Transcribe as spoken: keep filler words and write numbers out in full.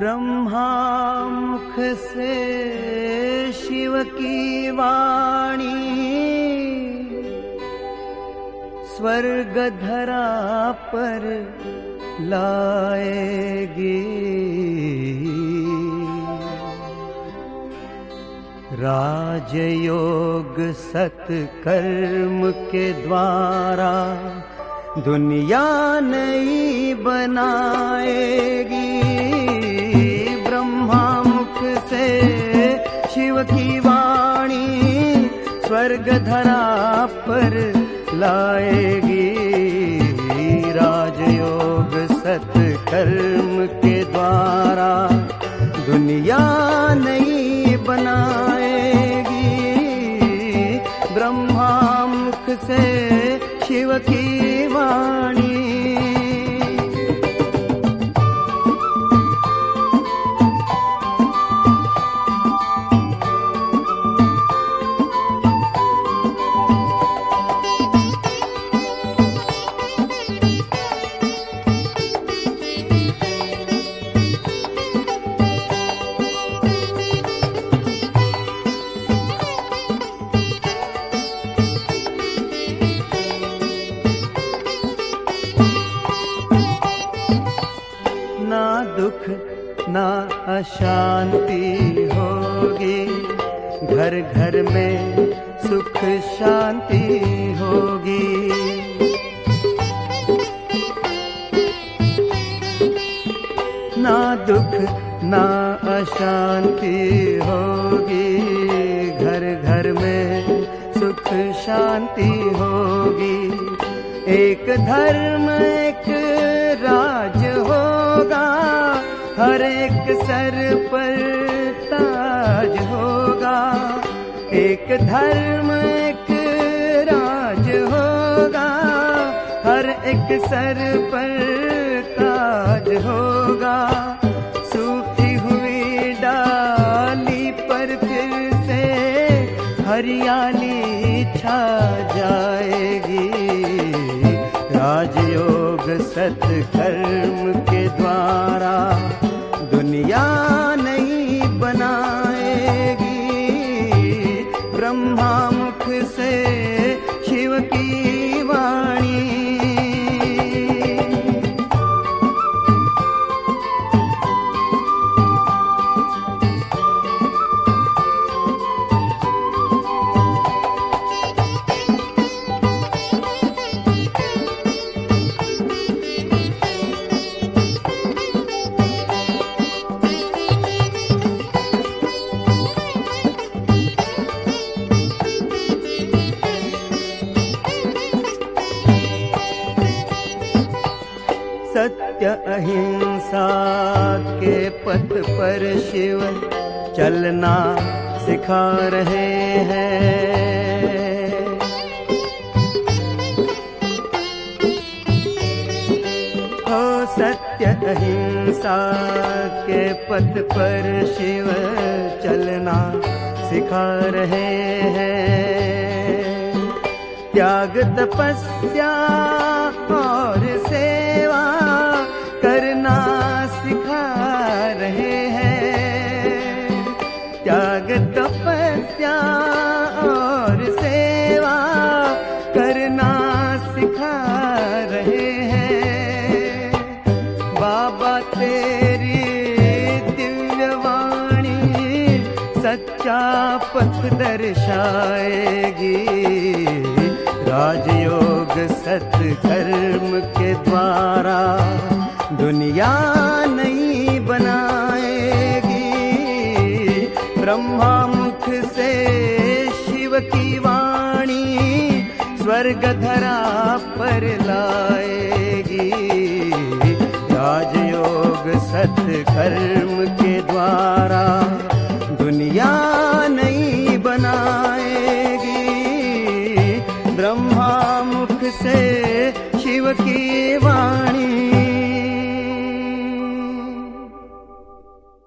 ब्रह्मा मुख से शिव की वाणी स्वर्ग धरा पर लाएगी। राजयोग सत्कर्म के द्वारा दुनिया नई बनाएगी। ब्रह्मा मुख से शिव की वाणी स्वर्ग धरा पर लाएगी। राजयोग सत्कर्म के द्वारा दुनिया नई बनाएगी। ब्रह्मा मुख से शिव की वाणी। ना दुख ना अशांति होगी, घर घर में सुख शांति होगी। ना दुख ना अशांति होगी, घर घर में सुख शांति होगी। एक धर्म एक राज होगा, हर एक सर पर ताज होगा। एक धर्म एक राज होगा, हर एक सर पर ताज होगा। सूखी हुई डाली पर फिर से हरियाली छा जाएगी। राजयोग सत्कर्म के द्वारा दुनिया नई बनाएगी। ब्रह्मा मुख से शिव की वाणी। सत्य अहिंसा के पथ पर शिव चलना सिखा रहे हैं। हो सत्य अहिंसा के पथ पर शिव चलना सिखा रहे हैं। त्याग तपस्या और सेवा करना सिखा रहे हैं। त्याग तपस्या और सेवा करना सिखा रहे हैं। बाबा तेरी दिव्य वाणी सच्चा पथ दर्शाएगी। राजयोग सत्कर्म के द्वारा दुनिया नई बनाएगी। ब्रह्मा मुख से शिव की वाणी स्वर्ग धरा पर लाएगी। राजयोग सत्कर्म के द्वारा दुनिया नई बनाएगी। ब्रह्मा मुख से शिव की वाणी।